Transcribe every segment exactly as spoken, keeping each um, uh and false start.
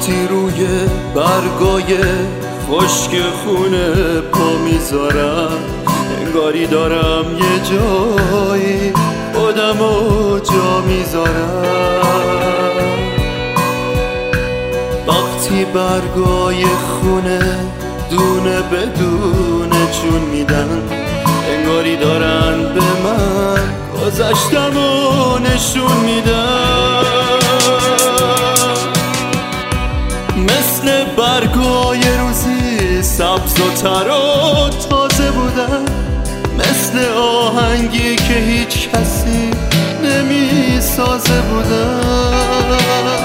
وقتی روی برگای خشک خونه پا میذارم انگاری دارم یه جایی خودمو جا میذارم. وقتی برگای خونه دونه به دونه چون میدن انگاری دارن به من گذشتمو نشون میدن. مثل برگای روزی سبز و تر و تازه بودن، مثل آهنگی که هیچ کسی نمی سازه بودن.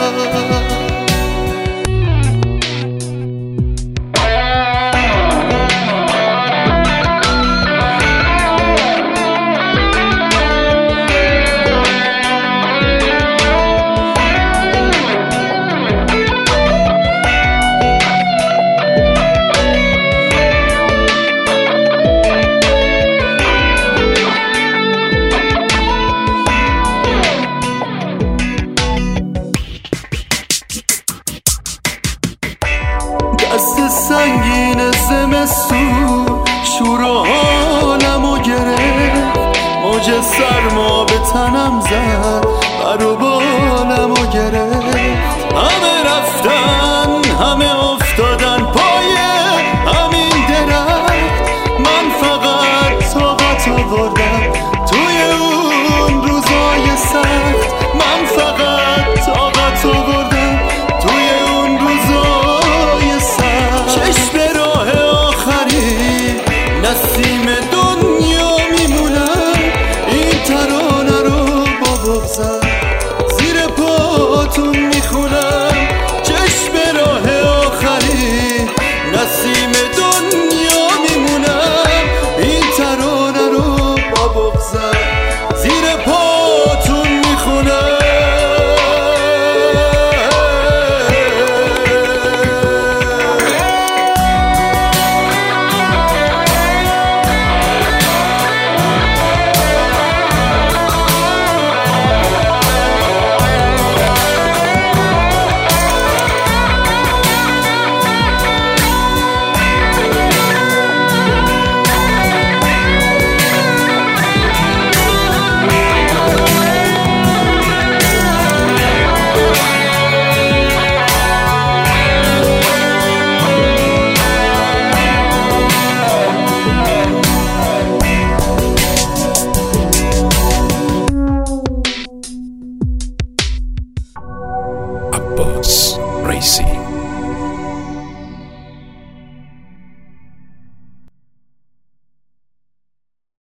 دست سنگین زمستون شور و حالمو گرفت، موج سرما به تنم زد، بر و بالمو گرفت.